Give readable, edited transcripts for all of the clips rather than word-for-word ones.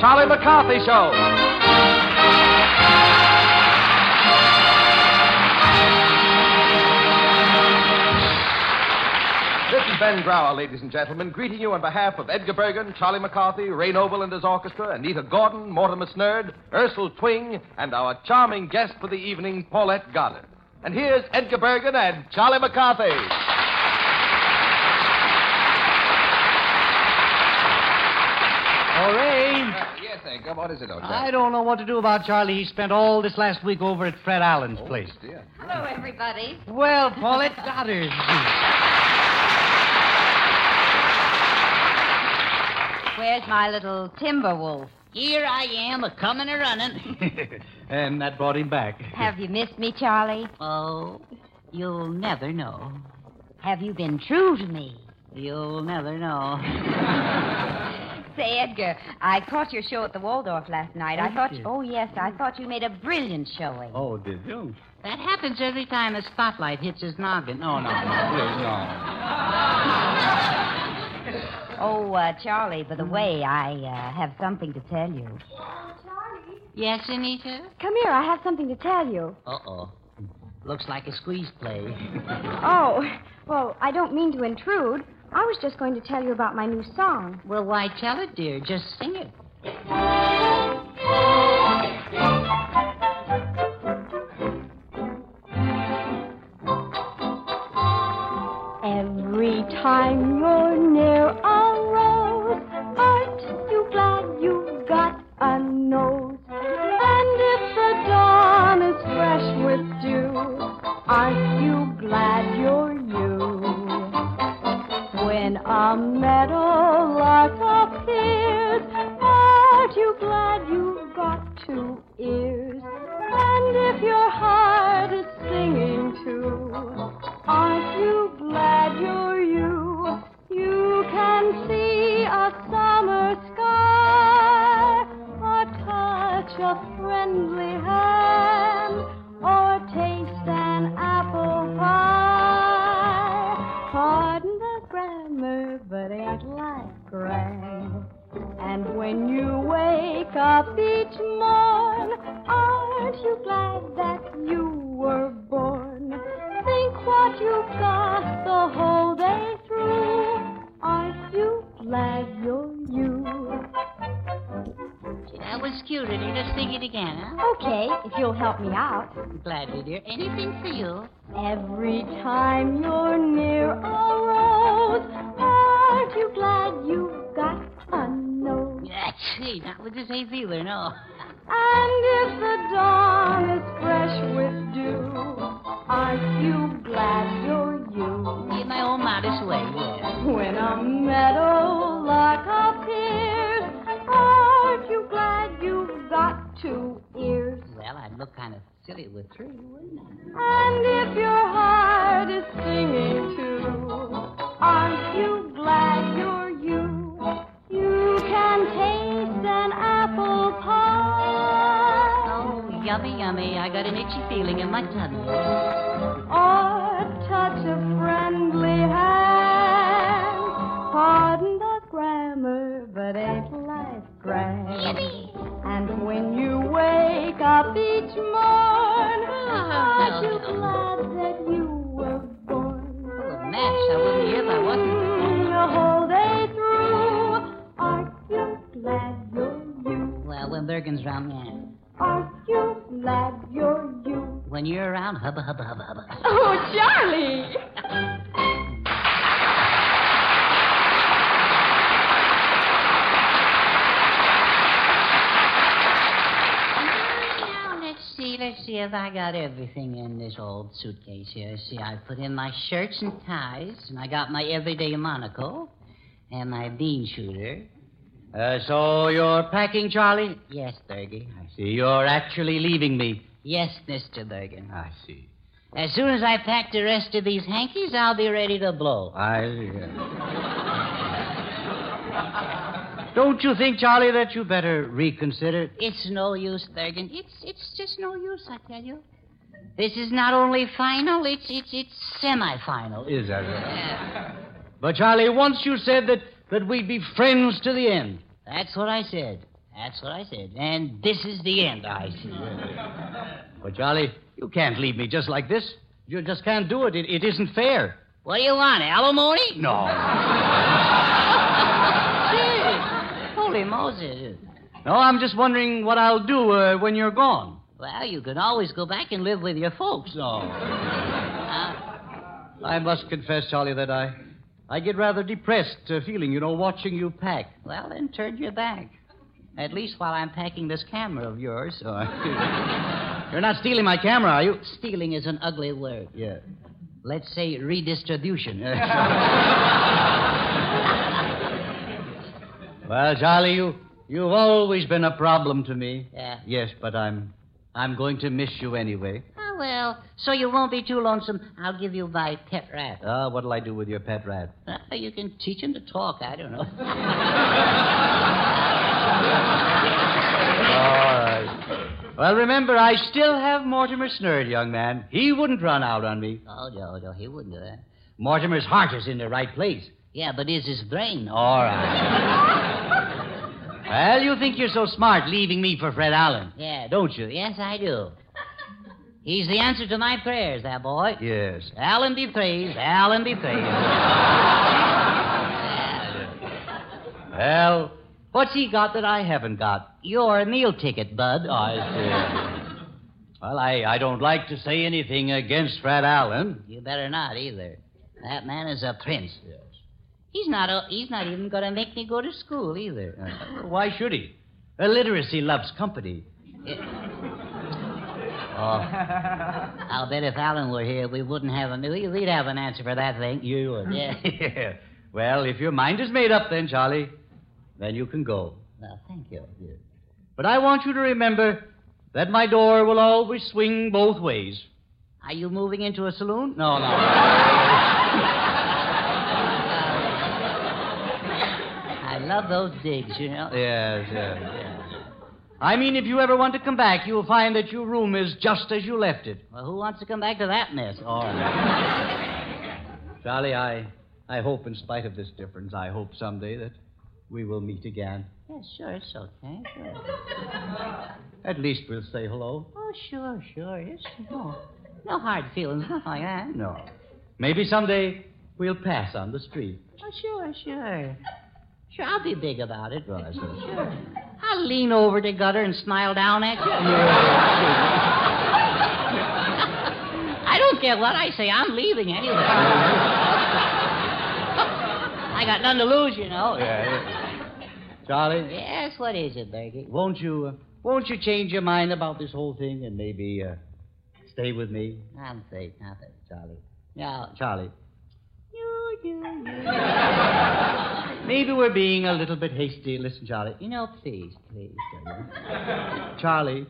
Charlie McCarthy Show. This is Ben Brower, ladies and gentlemen, greeting you on behalf of Edgar Bergen, Charlie McCarthy, Ray Noble and his orchestra, Anita Gordon, Mortimer Snerd, Ursula Twing, and our charming guest for the evening, Paulette Goddard. And here's Edgar Bergen and Charlie McCarthy. Ray. Yes, Edgar. What is it, old chap? I don't know what to do about Charlie. He spent all this last week over at Fred Allen's place. Dear. Hello, everybody. Well, Paulette Goddard. Where's my little timber wolf? Here I am, a-coming a-running. And that brought him back. Have you missed me, Charlie? Oh, you'll never know. Have you been true to me? You'll never know. Say, Edgar, I caught your show at the Waldorf last night. I thought you made a brilliant showing. Oh, did you? That happens every time a spotlight hits his noggin. Oh, no, Please, no. Oh, Charlie, by the way, I have something to tell you. Charlie, Yes, Anita? come here. I have something to tell you. Uh-oh. Looks like a squeeze play. Oh, well, I don't mean to intrude. I was just going to tell you about my new song. Well, why tell it, dear? Just sing it. Every time you're near a rose, aren't you glad you've got a nose? And if the dawn is fresh with dew, aren't you glad you're you? When a meadowlark appears, aren't you glad you've got two ears? And if your heart is singing too, aren't you glad you're you? You can see a summer sky, or touch a friendly hand, or taste an apple pie. Pardon the grammar, but ain't life grand? And when you wake up each morn, aren't you glad that you were born? Think what you've got the whole day through. Aren't you glad you're you? That was cute, Anita. Sing it again, huh? Okay, if you'll help me out. Gladly, dear. Anything for you. Every time you're near a rose, aren't you glad you've got a nose? Gee, not with this hay fever, no. And if the dawn is fresh with dew, aren't you glad you're you? In my own modest way, yeah. When a meadowlark appears, aren't you glad you've got two ears? Well, I'd look kind of silly with three, wouldn't I? And if your heart is singing too, aren't you glad you're you? You can taste an apple pie. Oh, yummy, yummy. I got an itchy feeling in my tummy. Or touch a friendly hand. Pardon the grammar, but ain't life grand? Yippee! And when you wake up each morn, aren't you glad that you were born? Full of maps. I wouldn't hear if I wasn't. The whole day through, aren't you glad you're you? Well, when Bergen's round, yeah. Aren't you glad you're you? When you're around, hubba, hubba, hubba, hubba. Oh, Charlie! Now, let's see if I got everything in this old suitcase here. See, I put in my shirts and ties, and I got my everyday monocle, and my bean shooter. So you're packing, Charlie? Yes, Bergie. I see. You're actually leaving me. Yes, Mr. Bergen. I see. As soon as I pack the rest of these hankies, I'll be ready to blow. Don't you think, Charlie, that you better reconsider? It's no use, Bergen. It's just no use, I tell you. This is not only final, it's semi-final. Is that right? But, Charlie, once you said that we'd be friends to the end. That's what I said. That's what I said. And this is the end, I see. But, Charlie, you can't leave me just like this. You just can't do it. It isn't fair. What do you want, alimony? No. Holy Moses. No, I'm just wondering what I'll do when you're gone. Well, you can always go back and live with your folks. No. I must confess, Charlie, that I get rather depressed feeling, watching you pack. Well, then turn your back. At least while I'm packing this camera of yours. You're not stealing my camera, are you? Stealing is an ugly word. Yeah. Let's say redistribution. Well, Charlie, you've always been a problem to me. Yeah. Yes, but I'm going to miss you anyway. Oh, well, so you won't be too lonesome. I'll give you my pet rat. What'll I do with your pet rat? You can teach him to talk. I don't know. All right. Well, remember, I still have Mortimer Snerd, young man. He wouldn't run out on me. Oh, no, he wouldn't do that. Mortimer's heart is in the right place. Yeah, but is his brain? All right. Well, you think you're so smart leaving me for Fred Allen. Yeah. Don't you? Yes, I do. He's the answer to my prayers, that boy. Yes. Allen be praised, Allen be praised. Well, what's he got that I haven't got? Your meal ticket, bud. I see. Well, I don't like to say anything against Fred Allen. You better not either. That man is a prince. Yes. He's not even going to make me go to school either. Why should he? Illiteracy loves company. I'll bet if Allen were here, we wouldn't have we'd have an answer for that thing. You would. Yeah. Well, if your mind is made up then, Charlie, then you can go. Well, thank you. Yeah. But I want you to remember that my door will always swing both ways. Are you moving into a saloon? No. I love those digs, Yes. I mean, if you ever want to come back, you'll find that your room is just as you left it. Well, who wants to come back to that mess? All right. Charlie, I hope in spite of this difference, I hope someday that we will meet again. Yeah, sure, it's okay. Sure. At least we'll say hello. Oh, sure. Yes, no hard feelings, nothing like that. No. Maybe someday we'll pass on the street. Oh, sure. Sure, I'll be big about it. Right, so. Sure. I'll lean over the gutter and smile down at you. I don't care what I say. I'm leaving anyway. I got nothing to lose, Yeah. Charlie? Yes, what is it, Bergie? Won't you change your mind about this whole thing and maybe stay with me? I'm afraid not, Charlie. No. Charlie. Maybe we're being a little bit hasty. Listen, Charlie. Please. Charlie.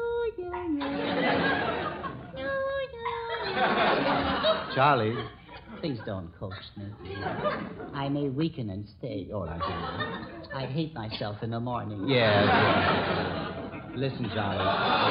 Charlie. Please don't coax me. I may weaken and stay. Oh, I do. I'd hate myself in the morning. Yeah. Listen, Charlie.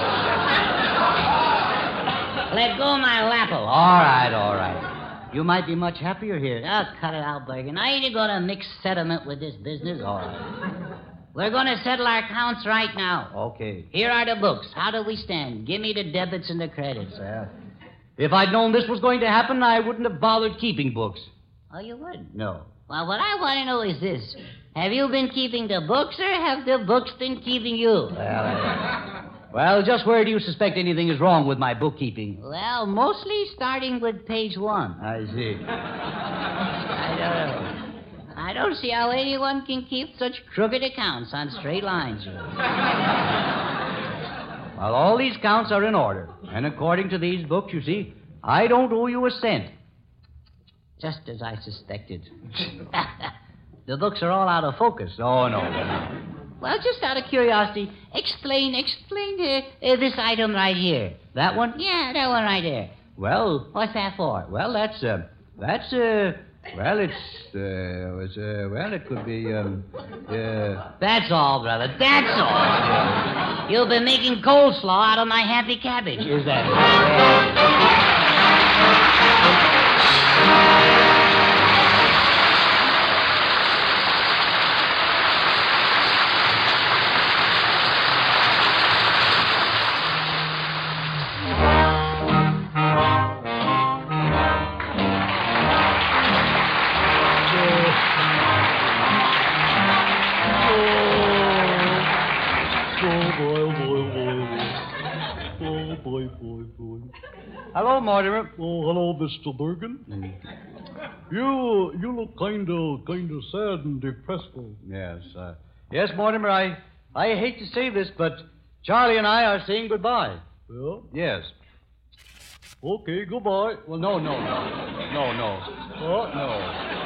Let go of my lapel. All right. You might be much happier here. Oh, cut it out, Bergen. I ain't going to mix sentiment with this business. All right. We're going to settle our accounts right now. Okay. Here are the books. How do we stand? Give me the debits and the credits. Well, if I'd known this was going to happen, I wouldn't have bothered keeping books. Oh, you wouldn't? No. Well, what I want to know is this. Have you been keeping the books, or have the books been keeping you? Well, just where do you suspect anything is wrong with my bookkeeping? Well, mostly starting with page 1. I see. I don't see how anyone can keep such crooked accounts on straight lines. Well, all these counts are in order. And according to these books, you see, I don't owe you a cent. Just as I suspected. The books are all out of focus. Oh, no. Well, just out of curiosity, explain this item right here. That one? Yeah, that one right there. Well... What's that for? Well, it could be, That's all, brother. That's all. You've been making coleslaw out of my happy cabbage. Is that Hello, Mortimer. Oh, hello, Mr. Bergen. You look kind of sad and depressed. Yes, yes, Mortimer, I hate to say this, but Charlie and I are saying goodbye. Yeah? Yes. Okay, goodbye. Well, no. What? No.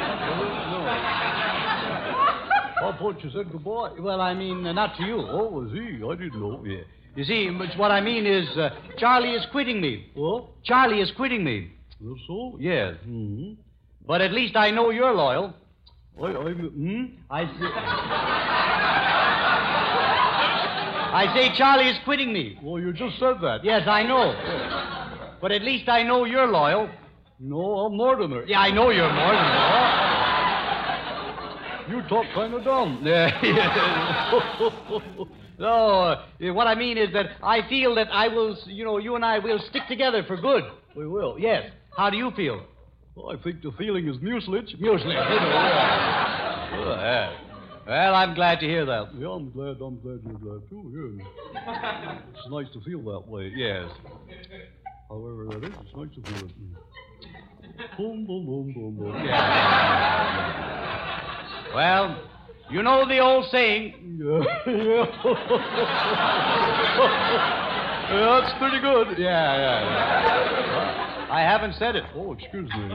I thought you said goodbye. Well, I mean, not to you. Oh, was he? I didn't know. Yeah. You see, what I mean is, Charlie is quitting me. What? Charlie is quitting me. That's so? Yes. Mm-hmm. But at least I know you're loyal. I say Charlie is quitting me. Well, you just said that. Yes, I know. But at least I know you're loyal. No, I'm Mortimer. Yeah, I know you're Mortimer. You talk kind of dumb. No, what I mean is that I feel that I will, you and I will stick together for good. We will. Yes. How do you feel? Well, I think the feeling is mucilage. Mucilage. Well, I'm glad to hear that. Yeah, I'm glad you're glad, too, yeah. It's nice to feel that way. Yes. However that is, it's nice to feel it. Boom, boom, boom, boom, boom. Yeah. Well, you know the old saying. Yeah. Yeah, that's pretty good. Yeah. I haven't said it. Oh, excuse me.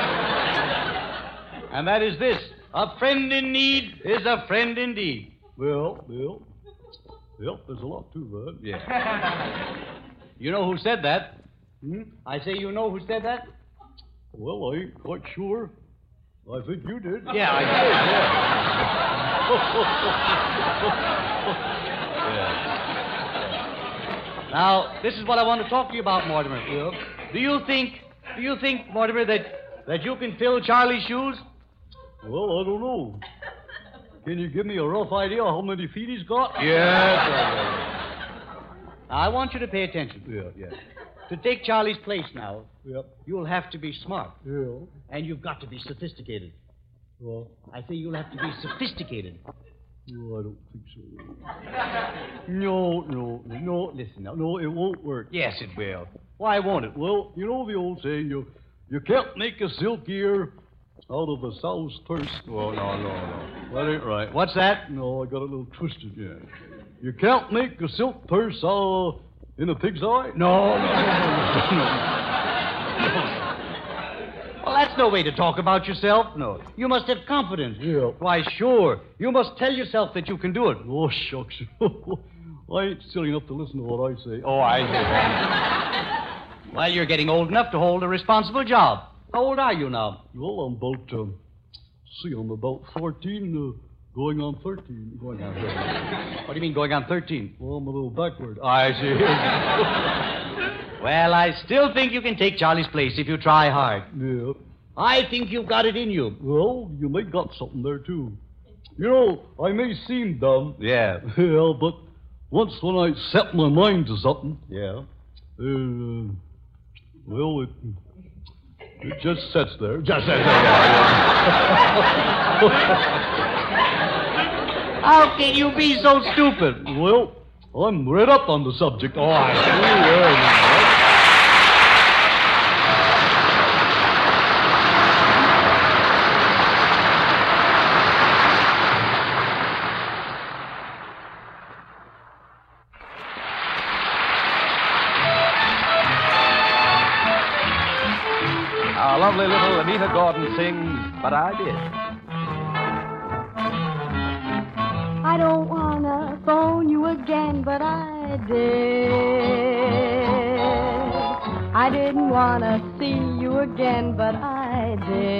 And that is this. A friend in need is a friend indeed. Well, there's a lot to that. Yeah. You know who said that? Hmm? I say you know who said that? Well, I ain't quite sure. I think you did. Yeah, I did, yeah. Now, this is what I want to talk to you about, Mortimer. Yeah. Do you think, Mortimer, that you can fill Charlie's shoes? Well, I don't know. Can you give me a rough idea how many feet he's got? Yes. Now, I want you to pay attention. Yeah. To take Charlie's place now, Yep. you'll have to be smart. Yeah. And you've got to be sophisticated. Well, I say you'll have to be sophisticated. I don't think so. No. Listen now. No, it won't work. Yes, it will. Why won't it? Well, you know the old saying, you can't make a silkier out of a sow's purse. Oh, no. That ain't right. What's that? No, I got a little twisted, yeah. You can't make a silk purse out in a pig's eye? No. Well, that's no way to talk about yourself. No. You must have confidence. Yeah. Why, sure. You must tell yourself that you can do it. Oh, shucks. I ain't silly enough to listen to what I say. Oh, I hear. Well, you're getting old enough to hold a responsible job. How old are you now? Well, I'm about, I'm about 14, going on 13. Going on 13. What do you mean, going on 13? Well, I'm a little backward. I see. Well, I still think you can take Charlie's place if you try hard. Yeah. I think you've got it in you. Well, you may got something there, too. You know, I may seem dumb. Yeah. Yeah, but once when I set my mind to something, Yeah. well, it just sits there. Just sits there. How can you be so stupid? Well, I'm read up on the subject. Oh, I see. Our lovely little Anita Gordon sings But I Did. I don't wanna phone you again, but I did. I didn't wanna see you again, but I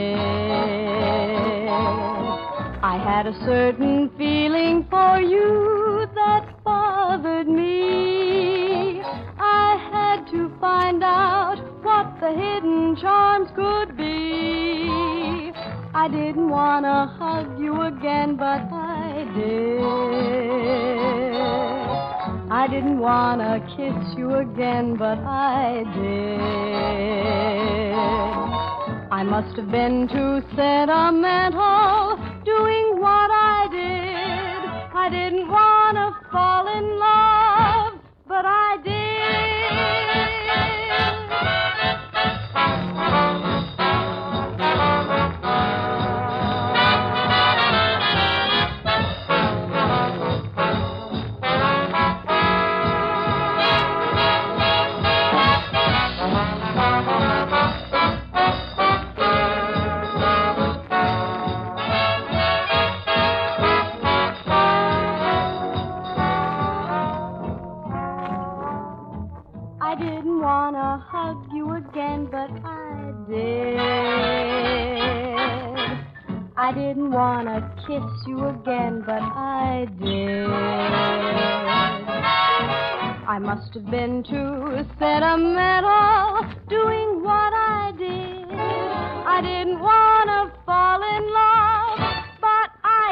did. I had a certain feeling for you that bothered me. I had to find out what the hidden charms could be. I didn't want to hug you again, but I did. I didn't want to kiss you again, but I did. I must have been too sentimental doing what I did. I didn't want to fall in love, but I did. I didn't want to kiss you again, but I did. I must have been too sentimental doing what I did. I didn't want to fall in love, but I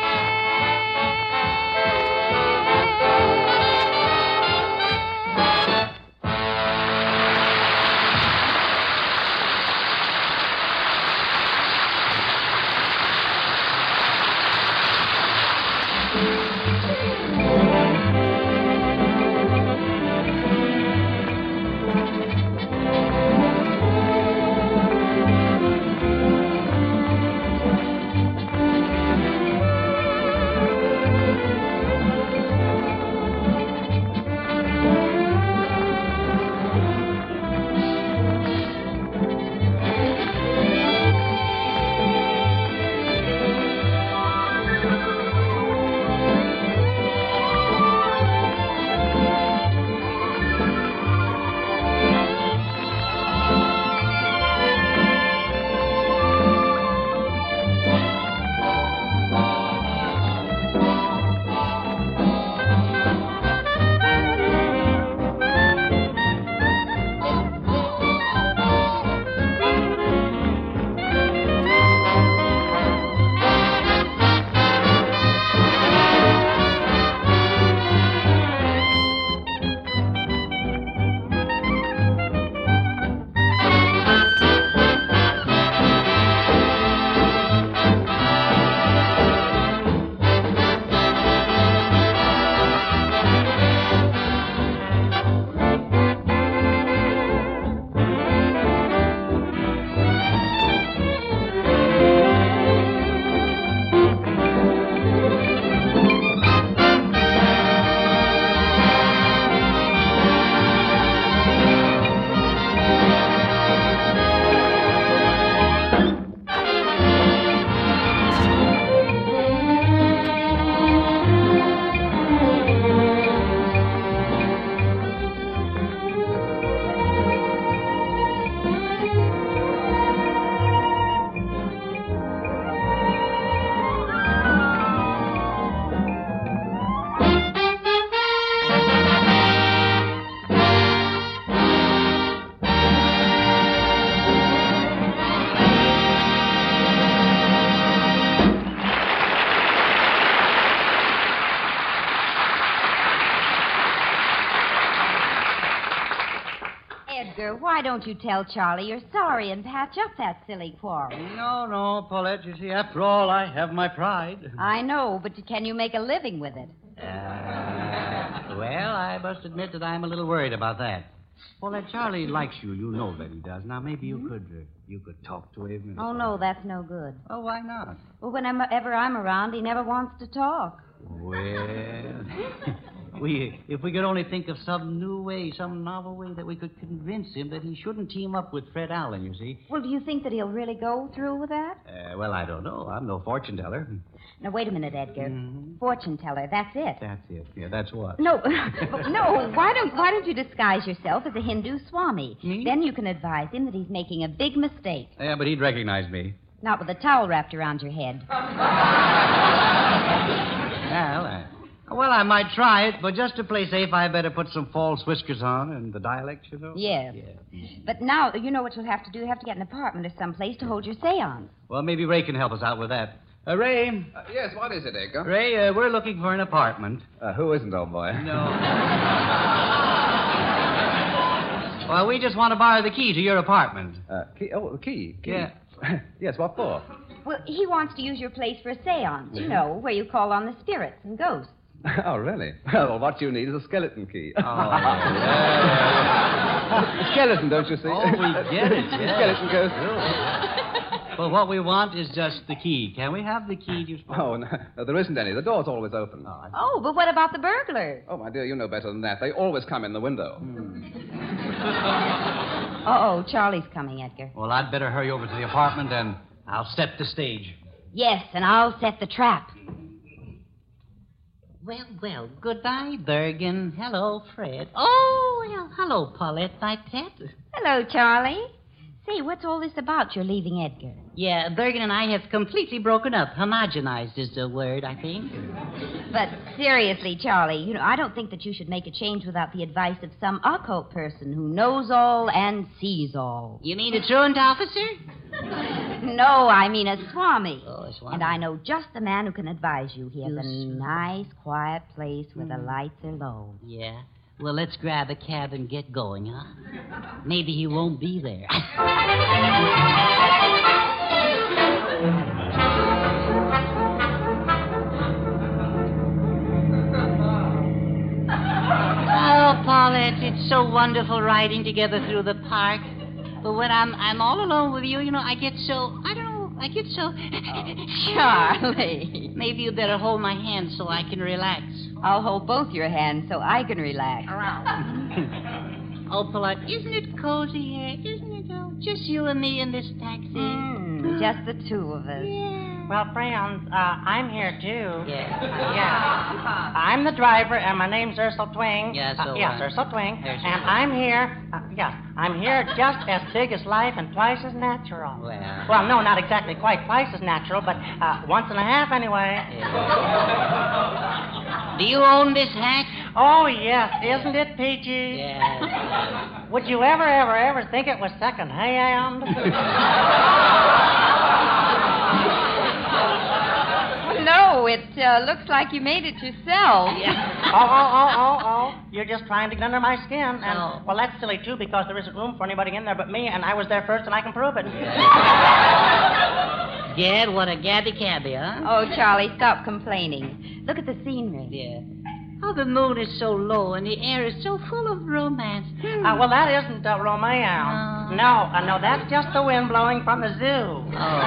Edgar, why don't you tell Charlie you're sorry and patch up that silly quarrel? No, Paulette. You see, after all, I have my pride. I know, but can you make a living with it? Well, I must admit that I'm a little worried about that. Paulette, Charlie likes you. You know that he does. Now, maybe you could talk to him. Oh, no, that's no good. Oh, why not? Well, whenever I'm around, he never wants to talk. Well, if we could only think of some new way, some novel way that we could convince him that he shouldn't team up with Fred Allen, you see. Well, do you think that he'll really go through with that? Well, I don't know. I'm no fortune teller. Now, wait a minute, Edgar. Fortune teller, that's it. That's it. Yeah, that's what. No, no. Why don't you disguise yourself as a Hindu Swami? Me? Then you can advise him that he's making a big mistake. Yeah, but he'd recognize me. Not with a towel wrapped around your head. Well, I might try it, but just to play safe, I better put some false whiskers on and the dialect, you know. Yes. Yeah. But now, you know what you'll have to do? You have to get an apartment or someplace to hold your seance. Well, maybe Ray can help us out with that. Ray. Yes, what is it, Edgar? Ray, we're looking for an apartment. Who isn't, old boy? No. Well, we just want to borrow the key to your apartment. Key? Oh, key. Yeah. Yes, what for? Well, he wants to use your place for a seance, you know, where you call on the spirits and ghosts. Oh, really? Well, what you need is a skeleton key. Oh, yeah. Skeleton, don't you see? Oh, we get it, yeah. Skeleton ghost. Well, what we want is just the key. Can we have the key, do you suppose? Oh, no, there isn't any. The door's always open. Oh, but what about the burglars? Oh, my dear, you know better than that. They always come in the window. Uh-oh, Charlie's coming, Edgar. Well, I'd better hurry over to the apartment, and I'll set the stage. Yes, and I'll set the trap. Well, goodbye, Bergen. Hello, Fred. Oh, well, hello, Paulette, my pet. Hello, Charlie. Say, what's all this about you're leaving Edgar? Yeah, Bergen and I have completely broken up. Homogenized is the word, I think. But seriously, Charlie, I don't think that you should make a change without the advice of some occult person who knows all and sees all. You mean a truant officer? No, I mean a Swami. Oh, a Swami. And I know just the man who can advise you. He has a nice, quiet place where the lights are low. Yeah. Well, let's grab a cab and get going, huh? Maybe he won't be there. Oh, Paulette, it's so wonderful riding together through the park. But when I'm all alone with you, I get so, I get so... Charlie. Maybe you better hold my hand so I can relax. I'll hold both your hands so I can relax. Oh, Paulette, isn't it cozy here? Isn't it? Oh, just you and me in this taxi. Just the two of us. Yeah. Well, friends, I'm here, too. Yeah. I'm the driver, and my name's Ursel Twing. Yeah, so, yes, Ursel Twing. Ursel. And I'm here, I'm here just as big as life and twice as natural. Well, no, not exactly quite twice as natural, but once and a half anyway. Yeah. Do you own this hack? Oh, yes. Isn't it peachy? Yes. Would you ever think it was second-hand? No, it looks like you made it yourself. Yeah. Oh. You're just trying to get under my skin. And, Oh. well, that's silly, too, because there isn't room for anybody in there but me, and I was there first, and I can prove it. Gad, what a gabby-cabby, huh? Oh, Charlie, stop complaining. Look at the scenery. Yeah. Oh, the moon is so low, and the air is so full of romance. Well, that isn't romance. No, that's just the wind blowing from the zoo.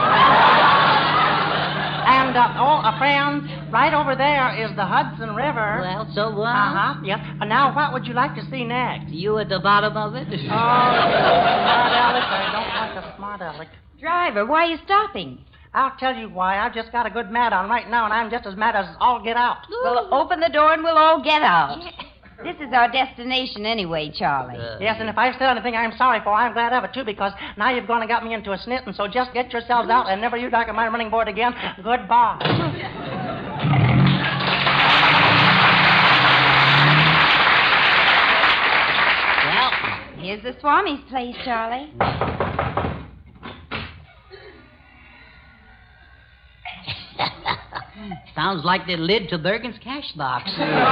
And, friend, right over there is the Hudson River. Well, so what? Yes. Now, what would you like to see next? You at the bottom of it? Oh, smart aleck. I don't like a smart aleck. Driver, why are you stopping? I'll tell you why. I've just got a good mad on right now, and I'm just as mad as all get out. Well, open the door and we'll all get out. This is our destination anyway, Charlie. Yes, and if I've said anything I'm sorry for, I'm glad of it, too, because now you've gone and got me into a snit, and so just get yourselves out and never you darken my running board again. Goodbye. Well, here's the Swami's place, Charlie. Sounds like the lid to Bergen's cash box.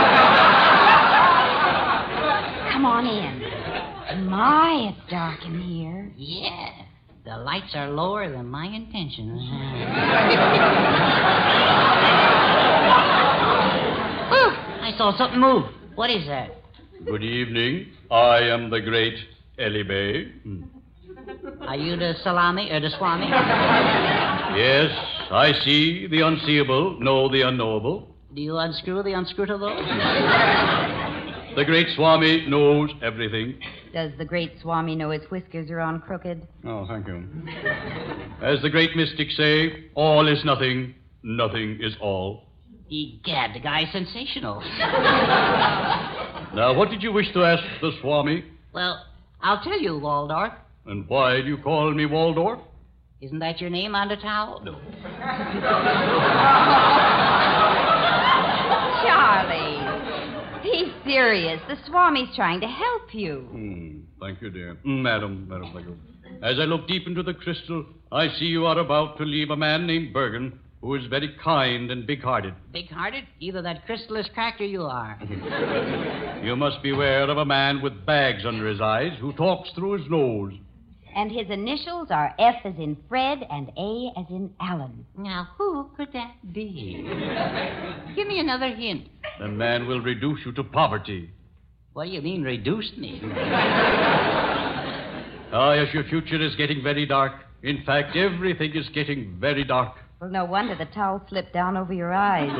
Come on in. My, it's dark in here. Yeah. The lights are lower than my intention. Oh, I saw something move. What is that? Good evening. I am the great Ellie Bay. Are you the salami or the Swami? Yes, I see the unseeable, know the unknowable. Do you unscrew the unscrutable? The great Swami knows everything. Does the great Swami know his whiskers are on crooked? Oh, thank you. As the great mystics say, all is nothing, nothing is all. Egad, the guy's sensational. Now, what did you wish to ask the Swami? Well, I'll tell you, Waldorf. And why do you call me Waldorf? Isn't that your name on the towel? No. Charlie, be serious. The Swami's trying to help you. Thank you, dear. Madam, thank you. As I look deep into the crystal, I see you are about to leave a man named Bergen, who is very kind and big-hearted. Big-hearted? Either that crystal is cracked or you are. You must beware of a man with bags under his eyes who talks through his nose. And his initials are F as in Fred and A as in Alan. Now, who could that be? Give me another hint. The man will reduce you to poverty. What do you mean, reduced me? Ah, yes, your future is getting very dark. In fact, everything is getting very dark. Well, no wonder the towel slipped down over your eyes.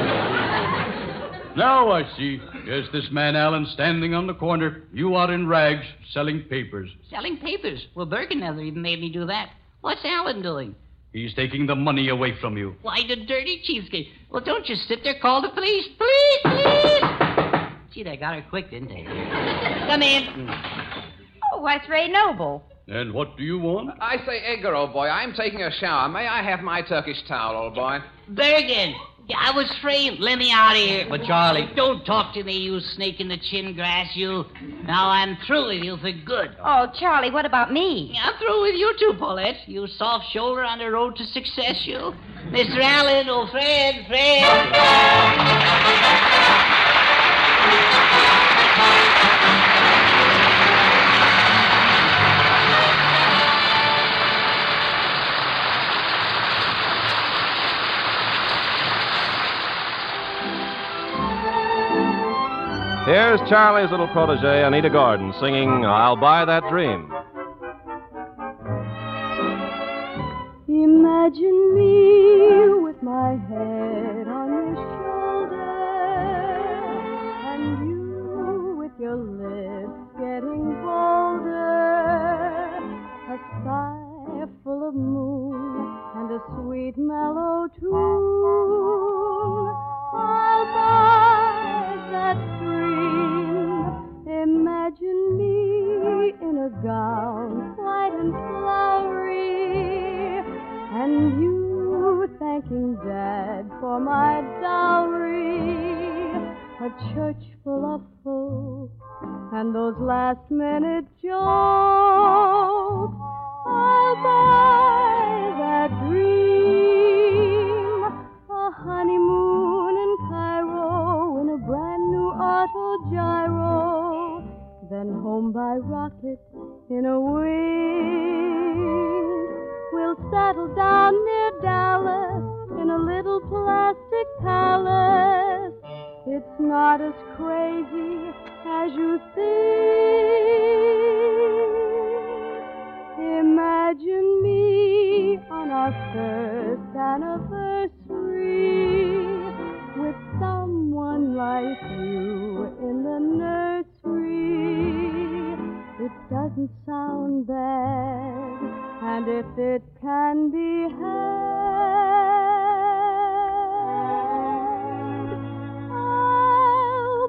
Now I see. Yes, this man Allen standing on the corner. You are in rags selling papers. Selling papers? Well, Bergen never even made me do that. What's Alan doing? He's taking the money away from you. Why, the dirty cheapskate. Well, don't just sit there. Call the police. Police, police! Gee, they got her quick, didn't they? Come in. Oh, why, it's Ray Noble. And what do you want? I say, Edgar, old boy, I'm taking a shower. May I have my Turkish towel, old boy? Bergen! I was framed. Let me out of here. But, Charlie, don't talk to me, you snake in the chin grass, you. Now I'm through with you for good. Oh, Charlie, what about me? I'm through with you, too, Paulette. You soft shoulder on the road to success, you. Mr. Allen, oh, Fred. Here's Charlie's little protege, Anita Gordon, singing I'll Buy That Dream. Imagine me with my head on your shoulder, and you with your lips getting bolder. A sky full of moon and a sweet mellow tune. I'll buy that dream. Imagine me in a gown white and flowery, and you thanking Dad for my dowry. A church full of folks and those last-minute jokes. I'll buy that dream. A honeymoon in Cairo in a brand-new auto gyro, then home by rocket in a wing. We'll settle down near Dallas in a little plastic palace. It's not as crazy as you think. Imagine me on our first anniversary with someone like you in the nursery. It doesn't sound bad, and if it can be had, I'll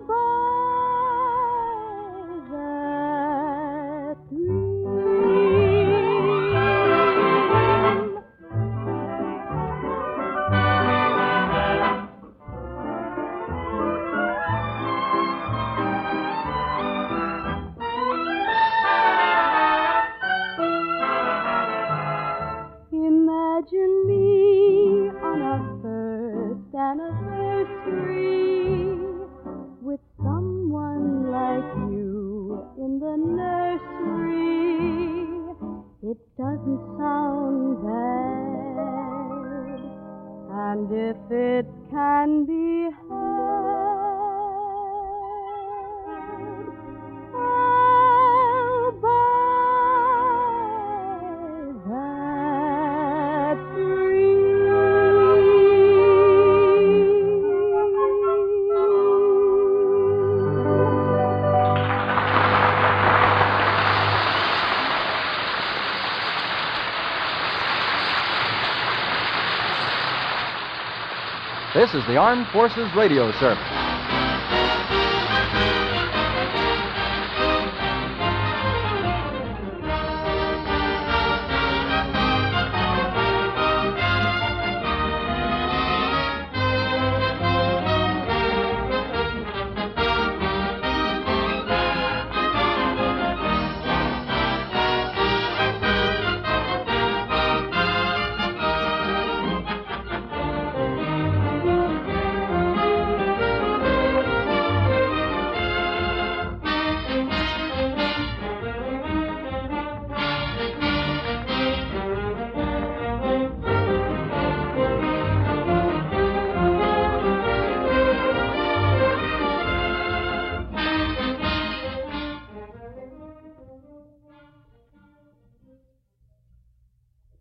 buy that dream. Imagine me on our first anniversary with someone like you in the nursery. It doesn't sound bad, and if it can be had, I'll buy that This is the Armed Forces Radio Service.